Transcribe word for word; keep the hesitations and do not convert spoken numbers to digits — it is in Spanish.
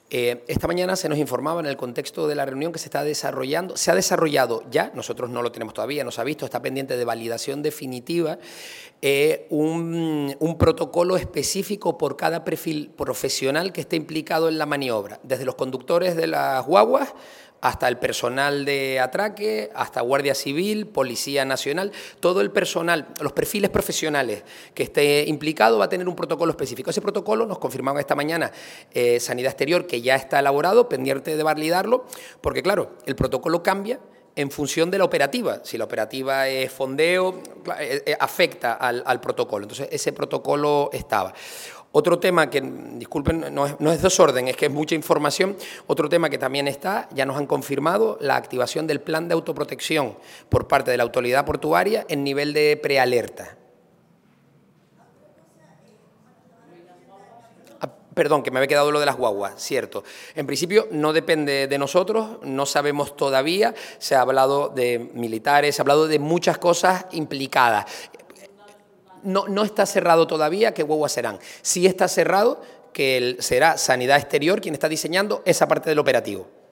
Eh, esta mañana se nos informaba en el contexto de la reunión que se está desarrollando, se ha desarrollado ya, nosotros no lo tenemos todavía, no se ha visto, está pendiente de validación definitiva, eh, un, un protocolo específico por cada perfil profesional que esté implicado en la maniobra, desde los conductores de las guaguas hasta el personal de atraque, hasta Guardia Civil, Policía Nacional, todo el personal, los perfiles profesionales que esté implicado va a tener un protocolo específico. Ese protocolo nos confirmaba esta mañana eh, Sanidad Exterior, que ya está elaborado, pendiente de validarlo, porque claro, el protocolo cambia en función de la operativa. Si la operativa es fondeo, afecta al, al protocolo. Entonces, ese protocolo estaba. Otro tema que, disculpen, no es, no es desorden, es que es mucha información. Otro tema que también está, ya nos han confirmado la activación del plan de autoprotección por parte de la autoridad portuaria en nivel de prealerta. Perdón, que me había quedado lo de las guaguas, cierto. En principio no depende de nosotros, no sabemos todavía, se ha hablado de militares, se ha hablado de muchas cosas implicadas. No, no está cerrado todavía qué guaguas serán. Sí está cerrado que el, será Sanidad Exterior quien está diseñando esa parte del operativo.